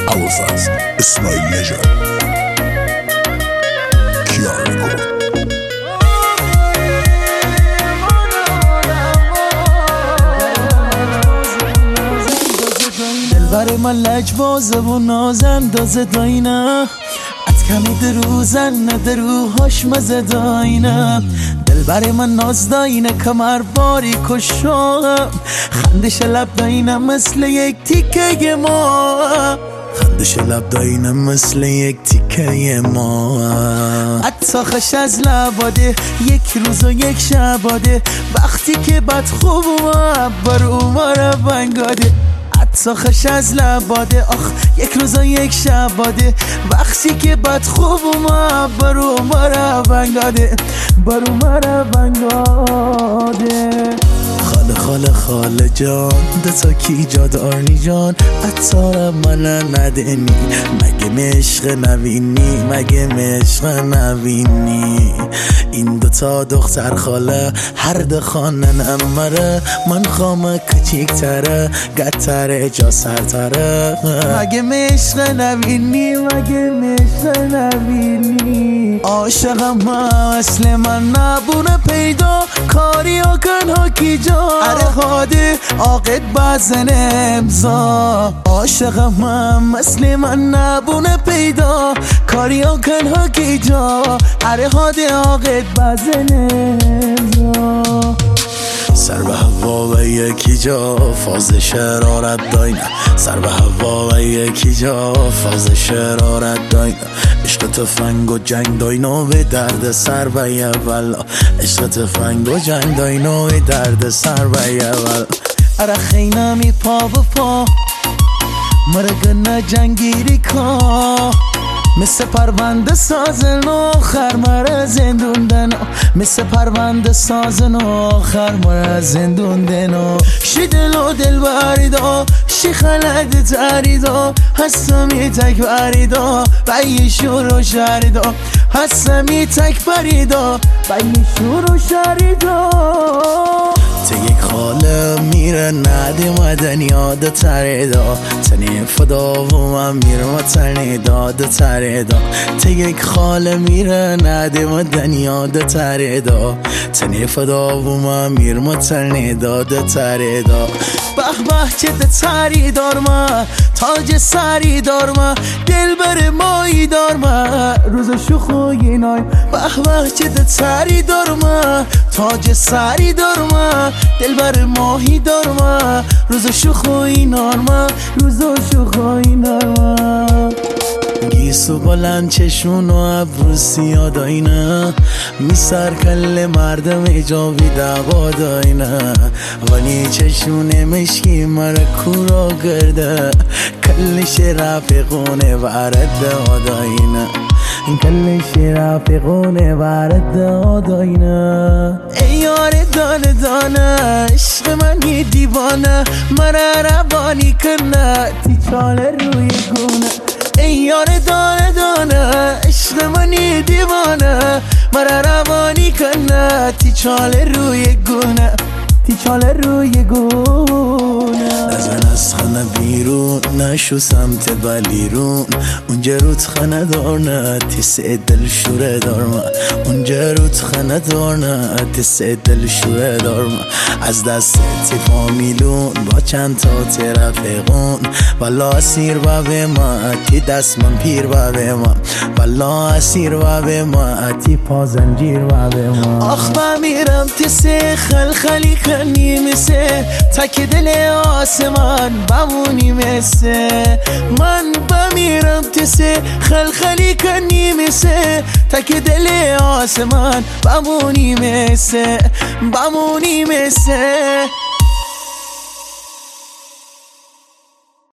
ابوالفضل اسماعیل نژاد کیار رکورد. دلبر من لجبازه و نازندازه داینه ات کمی دروزن دروهاش مزه داینه. دلبر من ناز داینه کمر باری کشم خندش لب داینه مثل یک تیکه ما. خندش لب داینه مثل یک تیکه ما. حتی خش از لباده یک روز و یک شباده وقتی که بد خوب بر اومار بنگاده. حتی خش از لباده آخ یک روز و یک شباده وقتی که بد خوب بر اومار بنگاده بر اومار بنگاده. خاله خاله خاله جان دتا کی جادارنی جان اتارم من ندنی مگه مشق نبینی مگه مشق نبینی. این دوتا دختر خاله هر دخانن امره من خامه کچیکتره گتره جا سرتره. مگه مشق نبینی مگه مشق نبینی. عاشقم اصل من نبونه پیدا کاری و کنها کی جا اره خاده آقد بزن امضا. عاشقم مثل من نبونه پیدا کاری و کنها کی جا اره خاده آقد بزن امضا. سر به هوا و یکی جا فاز شرارت داینه سر به هوا و یکی جا فاز شرارت داینه. عشق تفنگ و جنگ داینو به درد سر و اول عشق تفنگ و جنگ داینو به درد سر و اول. اره خینمی پا و پا مرگن جنگیری کا مثل پرونده سازن آخر مره زندون دنو مثل پرونده سازن آخر مره زندون دنو. شی دلو دل باریدا شی خلد تریدا هستمی تک باریدا بایی شور و شریدا هستمی تک باریدا بایی شور و شریدا. ته یک خاله میره نده مدن یاد تریدا تنی فدا و من میرم تنی داد تریدا. ته یک خاله میره نده مدن یاد تریدا تنی فدا و من میرم تنی داد تریدا. به به چه تری دارما تاج سری دارما دل بر مایی دارما روز شخوی نای. به به چه تری دارما تاج سری دارما دل بر ماهی دارما روز شخوی نارما روز شخوی نارما. گیسو بلند چشون و ابرو سیاه داینه میسر کل مردم ایجابی دعوا داینه ولی چشون مشکی مره کورا گرده کلش رفیقونه ورد آداینه کلش رفیقونه ورد آداینه. ای یار دانه دانه عشق منی دیوانه مرا روانی کنه تی چاله روی گونه. ای یار دانه دانه عشق منی دیوانه مرا روانی کنه تی چاله روی گونه تی چاله روی گونه. نزن از خانه بیرون نشو سمت بلیرون اونجا رود خانه دارنه تی سه دل شوره دارم اونجا رود خانه دارنه تی سه دل شوره دارم. از دست تی فامیلون با چند تا ترفقون والا اسیر و به ما تی دست من پیر و به ما والا اسیر و به ما تی پازنجیر و به ما. آخ بمیرم تی سه خلخلی کنی مثل تک دل آسمان بمونی مثل من. بمیرم تی سه خلخلی کنی مثل تک دل آسمان بمونی مثل بمونی مثل